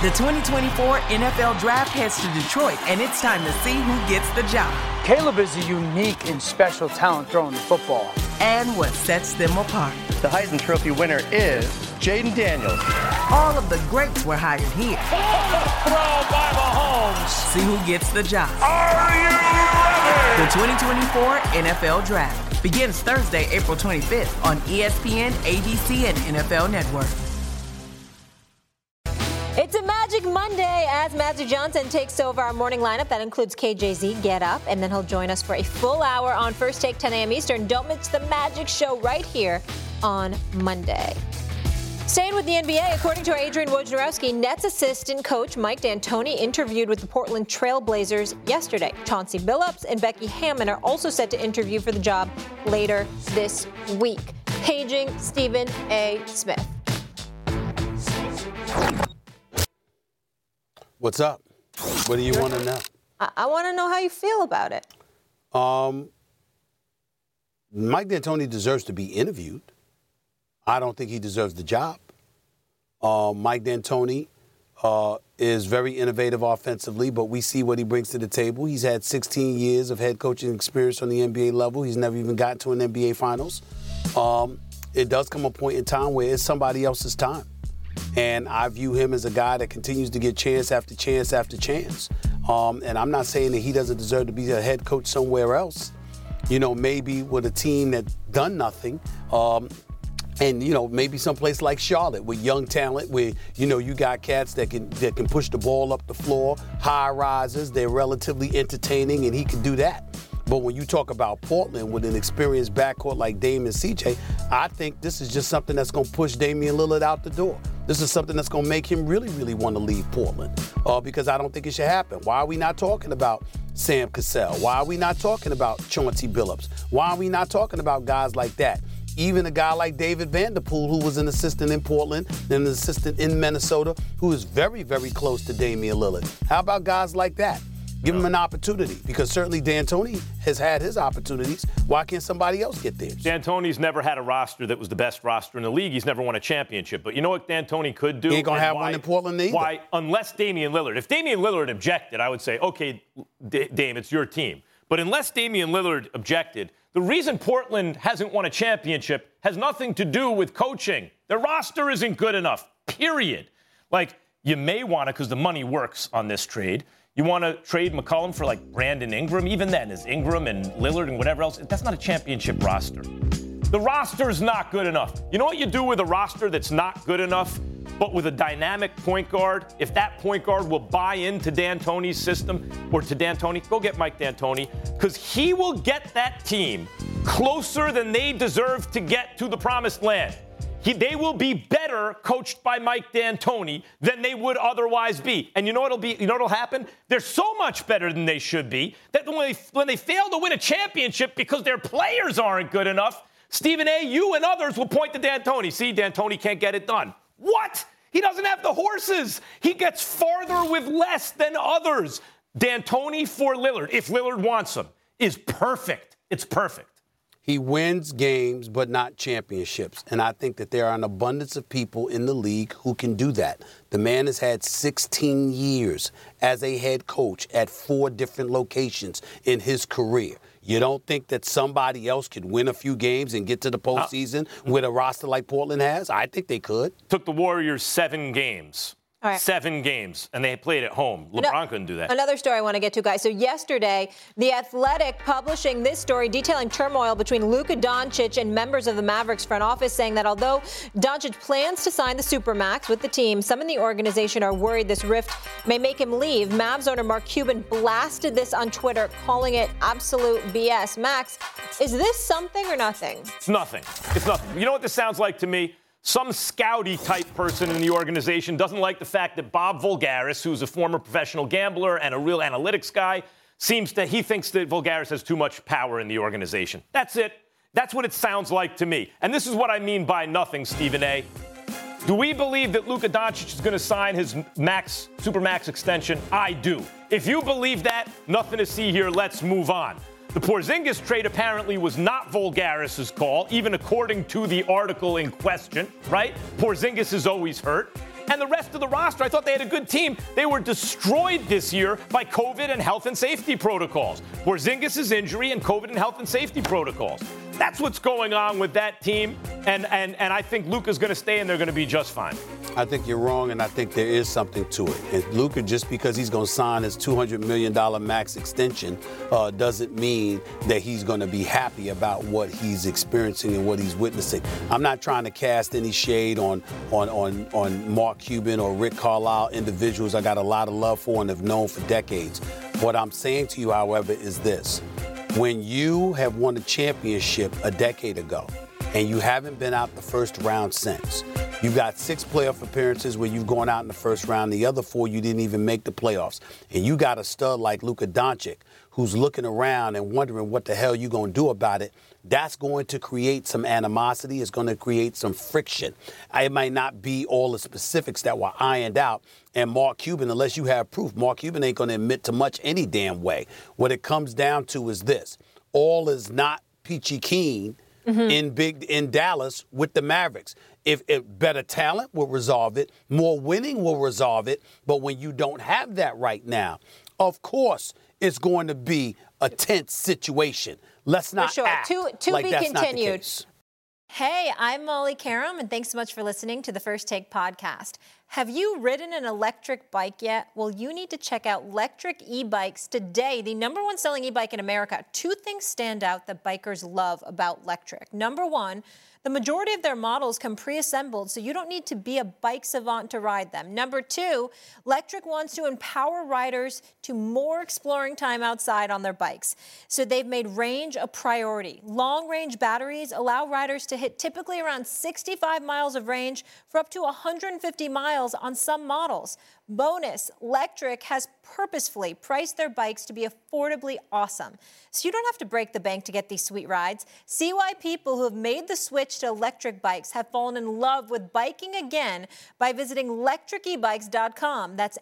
The 2024 NFL Draft heads to Detroit, and it's time to see who gets the job. Caleb is a unique and special talent throwing the football. And what sets them apart. The Heisman Trophy winner is Jaden Daniels. All of the greats were hired here. Throw by Mahomes. See who gets the job. Are you ready? The 2024 NFL Draft begins Thursday, April 25th on ESPN, ABC, and NFL Network. It's a Magic Monday as Magic Johnson takes over our morning lineup. That includes KJZ, Get Up, and then he'll join us for a full hour on First Take, 10 a.m. Eastern. Don't miss the Magic Show right here on Monday. Staying with the NBA, according to our Adrian Wojnarowski, Nets assistant coach Mike D'Antoni interviewed with the Portland Trail Blazers yesterday. Chauncey Billups and Becky Hammon are also set to interview for the job later this week. Paging Stephen A. Smith. What's up? What do you want to know? I want to know how you feel about it. Mike D'Antoni deserves to be interviewed. I don't think he deserves the job. Mike D'Antoni is very innovative offensively, but we see what he brings to the table. He's had 16 years of head coaching experience on the NBA level. He's never even gotten to an NBA Finals. It does come a point in time where it's somebody else's time. And I view him as a guy that continues to get chance after chance after chance. And I'm not saying that he doesn't deserve to be a head coach somewhere else, you know, maybe with a team that's done nothing. And, you know, maybe someplace like Charlotte with young talent where, you know, you got cats that can push the ball up the floor, high rises, they're relatively entertaining, and he can do that. But when you talk about Portland with an experienced backcourt like Dame and CJ, I think this is just something that's going to push Damian Lillard out the door. This is something that's going to make him really, really want to leave Portland because I don't think it should happen. Why are we not talking about Sam Cassell? Why are we not talking about Chauncey Billups? Why are we not talking about guys like that? Even a guy like David Vanderpool, who was an assistant in Portland and an assistant in Minnesota, who is very, very close to Damian Lillard. How about guys like that? Give him an opportunity, because certainly D'Antoni has had his opportunities. Why can't somebody else get theirs? D'Antoni's never had a roster that was the best roster in the league. He's never won a championship. But you know what D'Antoni could do? He ain't going to have one in Portland either. Why? Unless Damian Lillard. If Damian Lillard objected, I would say, okay, Dame, it's your team. But unless Damian Lillard objected, the reason Portland hasn't won a championship has nothing to do with coaching. Their roster isn't good enough, period. Like, you may want to, because the money works on this trade. You want to trade McCollum for, like, Brandon Ingram? Even then, is Ingram and Lillard and whatever else? That's not a championship roster. The roster's not good enough. You know what you do with a roster that's not good enough, but with a dynamic point guard? If that point guard will buy into D'Antoni's system or to D'Antoni, go get Mike D'Antoni, because he will get that team closer than they deserve to get to the promised land. They will be better coached by Mike D'Antoni than they would otherwise be. And you know what'll happen? They're so much better than they should be that when they fail to win a championship because their players aren't good enough, Stephen A., you and others will point to D'Antoni. See, D'Antoni can't get it done. What? He doesn't have the horses. He gets farther with less than others. D'Antoni for Lillard, if Lillard wants him, is perfect. It's perfect. He wins games, but not championships. And I think that there are an abundance of people in the league who can do that. The man has had 16 years as a head coach at 4 different locations in his career. You don't think that somebody else could win a few games and get to the postseason with a roster like Portland has? I think they could. Took the Warriors 7 games. All right. 7 games, and they played at home. LeBron couldn't do that. Another story I want to get to, guys. So yesterday, The Athletic publishing this story detailing turmoil between Luka Doncic and members of the Mavericks front office, saying that although Doncic plans to sign the Supermax with the team, some in the organization are worried this rift may make him leave. Mavs owner Mark Cuban blasted this on Twitter, calling it absolute BS. Max, is this something or nothing? It's nothing. It's nothing. You know what this sounds like to me? Some scouty type person in the organization doesn't like the fact that Bob Voulgaris, who's a former professional gambler and a real analytics guy, he thinks that Voulgaris has too much power in the organization. That's it. That's what it sounds like to me. And this is what I mean by nothing, Stephen A. Do we believe that Luka Doncic is going to sign his Supermax extension? I do. If you believe that, nothing to see here. Let's move on. The Porzingis trade apparently was not Voulgaris' call, even according to the article in question, right? Porzingis is always hurt. And the rest of the roster, I thought they had a good team. They were destroyed this year by COVID and health and safety protocols. Porzingis' injury and COVID and health and safety protocols. That's what's going on with that team, and I think Luka's going to stay, and they're going to be just fine. I think you're wrong, and I think there is something to it. And Luka, just because he's going to sign his $200 million max extension, doesn't mean that he's going to be happy about what he's experiencing and what he's witnessing. I'm not trying to cast any shade on Mark Cuban or Rick Carlisle, individuals I got a lot of love for and have known for decades. What I'm saying to you, however, is this. When you have won a championship a decade ago and you haven't been out the first round since, you've got 6 playoff appearances where you've gone out in the first round. The other 4, you didn't even make the playoffs. And you got a stud like Luka Doncic who's looking around and wondering what the hell you're going to do about it. That's going to create some animosity. It's going to create some friction. It might not be all the specifics that were ironed out. And Mark Cuban, unless you have proof, Mark Cuban ain't going to admit to much any damn way. What it comes down to is this. All is not peachy keen in Dallas with the Mavericks. If better talent will resolve it, more winning will resolve it. But when you don't have that right now, of course, it's going to be a tense situation. Let's not act to like be that's continued. not the case. Hey, I'm Molly Karam, and thanks so much for listening to the First Take podcast. Have you ridden an electric bike yet? Well, you need to check out Lectric E-Bikes today, the #1 selling e-bike in America. 2 things stand out that bikers love about Lectric. Number 1, the majority of their models come pre-assembled, so you don't need to be a bike savant to ride them. Number 2, Lectric wants to empower riders to more exploring time outside on their bikes. So they've made range a priority. Long-range batteries allow riders to hit typically around 65 miles of range for up to 150 miles on some models. Bonus, Lectric has purposefully priced their bikes to be affordably awesome. So you don't have to break the bank to get these sweet rides. See why people who have made the switch to electric bikes have fallen in love with biking again by visiting lectricebikes.com. That's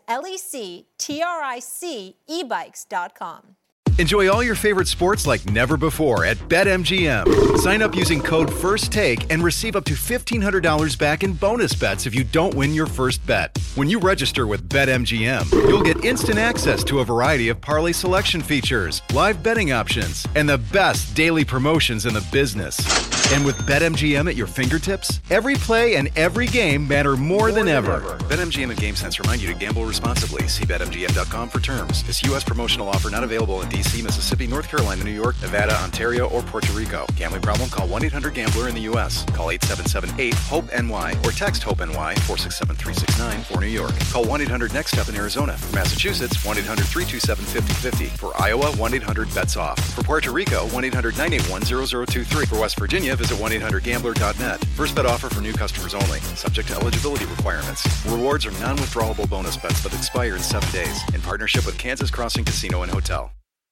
LECTRIC ebikes.com. Enjoy all your favorite sports like never before at BetMGM. Sign up using code FIRSTTAKE and receive up to $1,500 back in bonus bets if you don't win your first bet. When you register with BetMGM, you'll get instant access to a variety of parlay selection features, live betting options, and the best daily promotions in the business. And with BetMGM at your fingertips, every play and every game matter more than ever. BetMGM and GameSense remind you to gamble responsibly. See BetMGM.com for terms. This U.S. promotional offer not available in D.C., Mississippi, North Carolina, New York, Nevada, Ontario, or Puerto Rico. Gambling problem? Call 1-800-GAMBLER in the U.S. Call 877-8-HOPE-NY or text HOPE-NY 467-369 for New York. Call 1-800-NEXT-STEP in Arizona. For Massachusetts, 1-800-327-5050. For Iowa, 1-800-BETS-OFF. For Puerto Rico, 1-800-981-0023. For West Virginia, visit 1-800-GAMBLER.net. First bet offer for new customers only. Subject to eligibility requirements. Rewards are non-withdrawable bonus bets that expire in 7 days. In partnership with Kansas Crossing Casino and Hotel.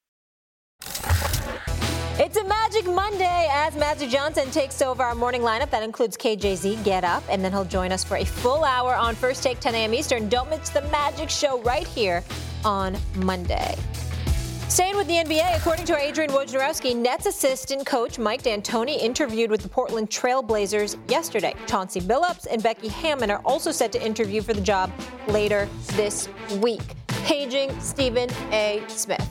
It's a Magic Monday as Magic Johnson takes over our morning lineup. That includes KJZ, Get Up, and then he'll join us for a full hour on First Take 10 a.m. Eastern. Don't miss the Magic Show right here on Monday. Staying with the NBA, according to our Adrian Wojnarowski, Nets assistant coach Mike D'Antoni interviewed with the Portland Trail Blazers yesterday. Chauncey Billups and Becky Hammon are also set to interview for the job later this week. Paging Stephen A. Smith.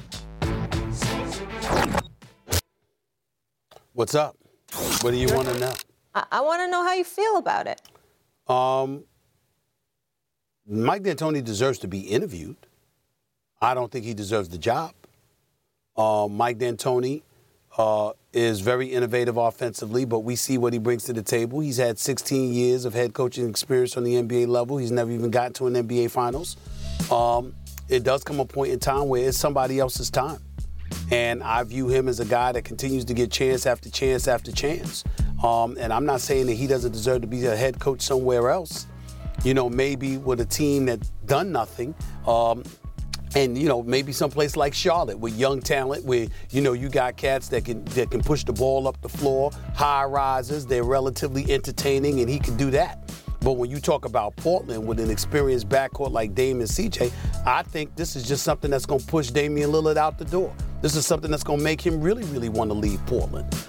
What's up? What do you want to know? I want to know how you feel about it. Mike D'Antoni deserves to be interviewed. I don't think he deserves the job. Mike D'Antoni is very innovative offensively, but we see what he brings to the table. He's had 16 years of head coaching experience on the NBA level. He's never even gotten to an NBA Finals. It does come a point in time where it's somebody else's time. And I view him as a guy that continues to get chance after chance after chance. And I'm not saying that he doesn't deserve to be a head coach somewhere else. You know, maybe with a team that's done nothing. And, you know, maybe someplace like Charlotte with young talent where, you know, you got cats that can push the ball up the floor, high risers, they're relatively entertaining, and he can do that. But when you talk about Portland with an experienced backcourt like Dame and CJ, I think this is just something that's going to push Damian Lillard out the door. This is something that's going to make him really, really want to leave Portland.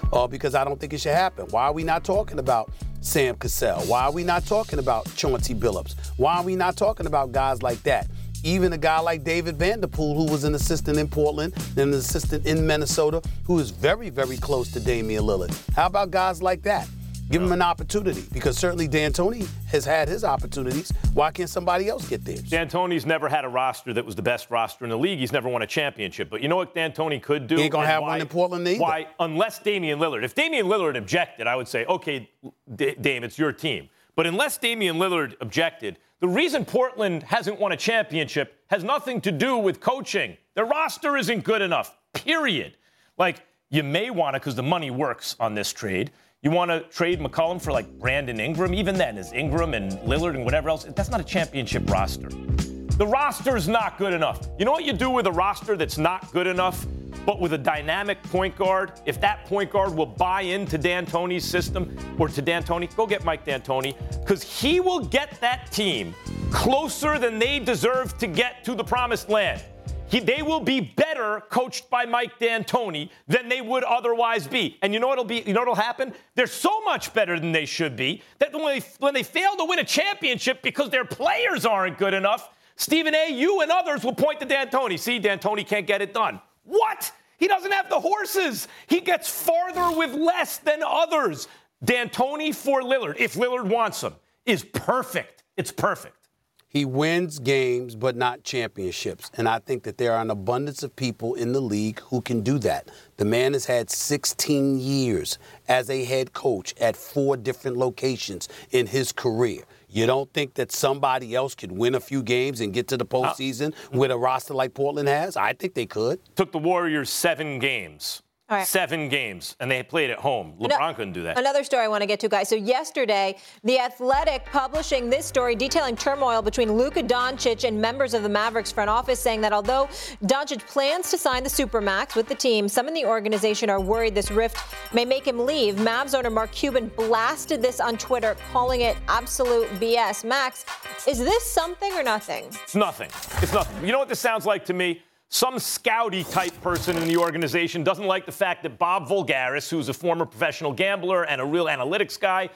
because I don't think it should happen. Why are we not talking about Sam Cassell? Why are we not talking about Chauncey Billups? Why are we not talking about guys like that? Even a guy like David Vanderpool, who was an assistant in Portland and an assistant in Minnesota, who is very, very close to Damian Lillard. How about guys like that? Give him an opportunity, because certainly D'Antoni has had his opportunities. Why can't somebody else get theirs? D'Antoni's never had a roster that was the best roster in the league. He's never won a championship. But you know what D'Antoni could do? He ain't going to have one in Portland either. Why? Unless Damian Lillard. If Damian Lillard objected, I would say, okay, Dame, it's your team. But unless Damian Lillard objected, the reason Portland hasn't won a championship has nothing to do with coaching. Their roster isn't good enough, period. Like, you may want to, because the money works on this trade. You want to trade McCollum for, like, Brandon Ingram? Even then, is Ingram and Lillard and whatever else? That's not a championship roster. The roster's not good enough. You know what you do with a roster that's not good enough, but with a dynamic point guard? If that point guard will buy into D'Antoni's system, or to D'Antoni, go get Mike D'Antoni, because he will get that team closer than they deserve to get to the promised land. They will be better coached by Mike D'Antoni than they would otherwise be. And you know what'll happen? They're so much better than they should be that when they fail to win a championship because their players aren't good enough, Stephen A., you and others will point to D'Antoni. See, D'Antoni can't get it done. What? He doesn't have the horses. He gets farther with less than others. D'Antoni for Lillard, if Lillard wants him, is perfect. It's perfect. He wins games, but not championships. And I think that there are an abundance of people in the league who can do that. The man has had 16 years as a head coach at 4 different locations in his career. You don't think that somebody else could win a few games and get to the postseason with a roster like Portland has? I think they could. Took the Warriors 7 games. All right. 7 games, and they played at home. LeBron couldn't do that. Another story I want to get to, guys. So yesterday, The Athletic publishing this story detailing turmoil between Luka Doncic and members of the Mavericks front office, saying that although Doncic plans to sign the Supermax with the team, some in the organization are worried this rift may make him leave. Mavs owner Mark Cuban blasted this on Twitter, calling it absolute BS. Max, is this something or nothing? It's nothing. It's nothing. You know what this sounds like to me? Some scouty-type person in the organization doesn't like the fact that Bob Voulgaris, who's a former professional gambler and a real analytics guy,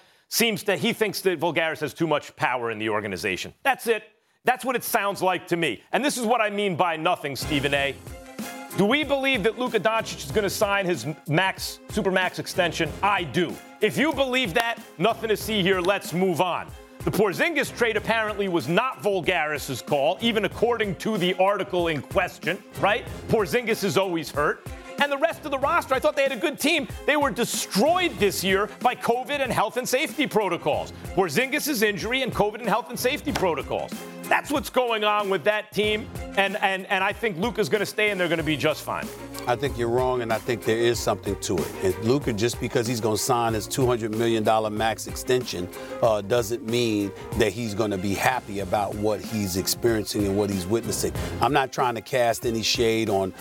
he thinks that Voulgaris has too much power in the organization. That's it. That's what it sounds like to me. And this is what I mean by nothing, Stephen A. Do we believe that Luka Doncic is going to sign his Supermax extension? I do. If you believe that, nothing to see here. Let's move on. The Porzingis trade apparently was not Voulgaris' call, even according to the article in question, right? Porzingis is always hurt. And the rest of the roster, I thought they had a good team. They were destroyed this year by COVID and health and safety protocols. Porzingis' injury and COVID and health and safety protocols. That's what's going on with that team. And I think Luka's going to stay and they're going to be just fine. I think you're wrong, and I think there is something to it. And Luka, just because he's going to sign his $200 million max extension, doesn't mean that he's going to be happy about what he's experiencing and what he's witnessing. I'm not trying to cast any shade on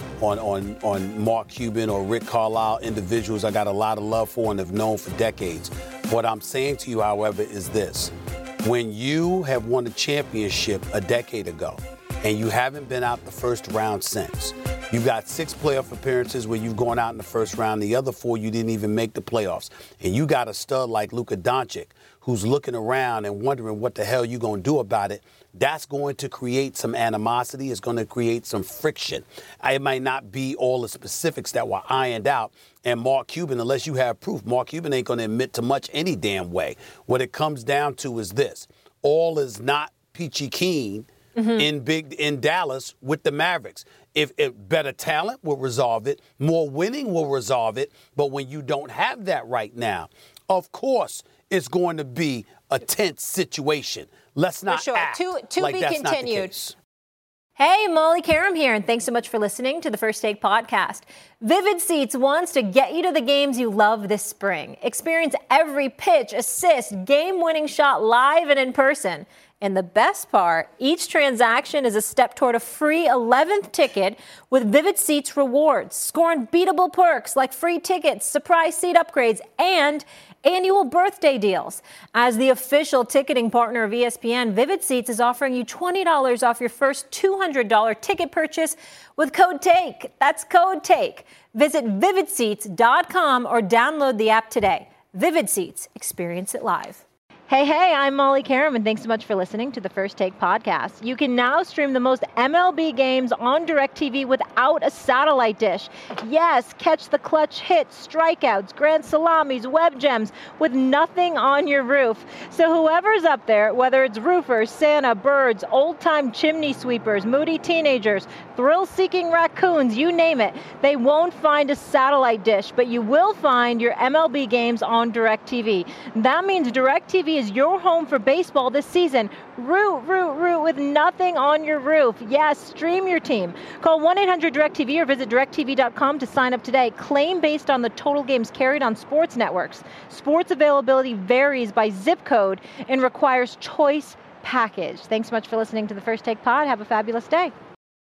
Mark Cuban or Rick Carlisle, individuals I got a lot of love for and have known for decades. What I'm saying to you, however, is this. When you have won a championship a decade ago and you haven't been out the first round since, you've got 6 playoff appearances where you've gone out in the first round. The other 4, you didn't even make the playoffs. And you got a stud like Luka Doncic who's looking around and wondering what the hell you're going to do about it. That's going to create some animosity. It's going to create some friction. It might not be all the specifics that were ironed out. And Mark Cuban, unless you have proof, Mark Cuban ain't going to admit to much any damn way. What it comes down to is this. All is not peachy keen in Dallas with the Mavericks. If better talent will resolve it, more winning will resolve it. But when you don't have that right now, of course, it's going to be a tense situation. Let's not act to like be that's continued. Not the case. Hey, Molly Karam here, and thanks so much for listening to the First Take podcast. Vivid Seats wants to get you to the games you love this spring. Experience every pitch, assist, game-winning shot live and in person. And the best part, each transaction is a step toward a free 11th ticket with Vivid Seats rewards. Score unbeatable perks like free tickets, surprise seat upgrades, and annual birthday deals. As the official ticketing partner of ESPN, Vivid Seats is offering you $20 off your first $200 ticket purchase with code TAKE. That's code TAKE. Visit vividseats.com or download the app today. Vivid Seats. Experience it live. Hey, I'm Molly Karam, and thanks so much for listening to the First Take podcast. You can now stream the most MLB games on DirecTV without a satellite dish. Yes, catch the clutch hits, strikeouts, grand salamis, web gems with nothing on your roof. So whoever's up there, whether it's roofers, Santa, birds, old-time chimney sweepers, moody teenagers, thrill-seeking raccoons, you name it, they won't find a satellite dish, but you will find your MLB games on DirecTV. That means DirecTV is your home for baseball this season. Root with nothing on your roof. Yes, stream your team. Call 1-800-DirecTV or visit DirecTV.com to sign up today. Claim based on the total games carried on sports networks. Sports availability varies by zip code and requires choice package. Thanks so much for listening to the First Take Pod. Have a fabulous day.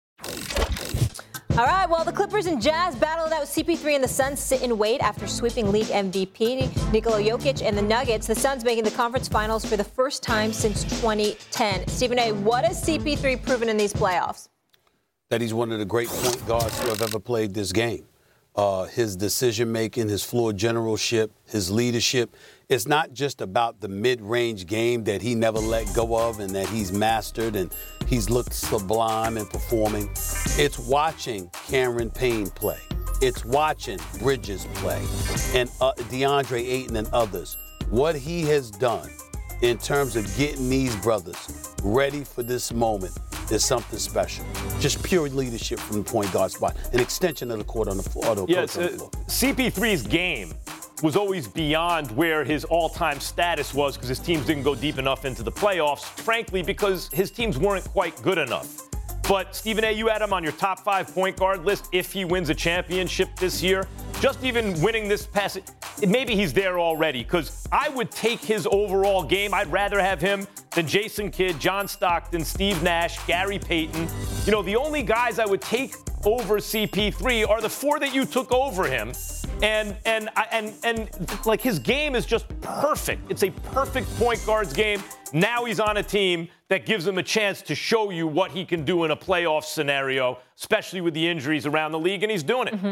All right, well, the Clippers and Jazz battled out CP3 and the Suns sit and wait after sweeping league MVP Nikola Jokic and the Nuggets. The Suns making the conference finals for the first time since 2010. Stephen A., what has CP3 proven in these playoffs? That he's one of the great point guards to have ever played this game. His decision-making, his floor generalship, his leadership. It's not just about the mid-range game that he never let go of and that he's mastered and he's looked sublime in performing. It's watching Cameron Payne play. It's watching Bridges play and DeAndre Ayton and others. What he has done in terms of getting these brothers ready for this moment is something special. Just pure leadership from the point guard spot. An extension of the court on the floor. CP3's game was always beyond where his all-time status was because his teams didn't go deep enough into the playoffs, frankly, because his teams weren't quite good enough. But, Stephen A., you had him on your top 5 point guard list if he wins a championship this year. Just even winning this past, maybe he's there already because I would take his overall game. I'd rather have him than Jason Kidd, John Stockton, Steve Nash, Gary Payton. You know, the only guys I would take over CP3 are the 4 that you took over him. And like his game is just perfect. It's a perfect point guard's game. Now he's on a team that gives him a chance to show you what he can do in a playoff scenario, especially with the injuries around the league, and he's doing it. Mm-hmm.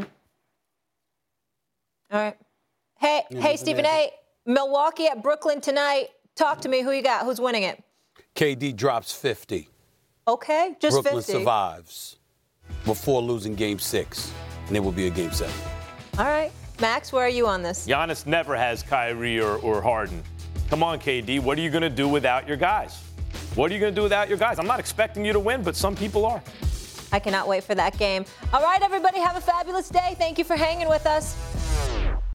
All right. Hey, Stephen A., Milwaukee at Brooklyn tonight. Talk to me. Who you got? Who's winning it? KD drops 50. Okay, just Brooklyn 50. survives before losing Game 6, and it will be a Game 7. All right. Max, where are you on this? Giannis never has Kyrie or Harden. Come on, KD. What are you going to do without your guys? What are you going to do without your guys? I'm not expecting you to win, but some people are. I cannot wait for that game. All right, everybody, have a fabulous day. Thank you for hanging with us.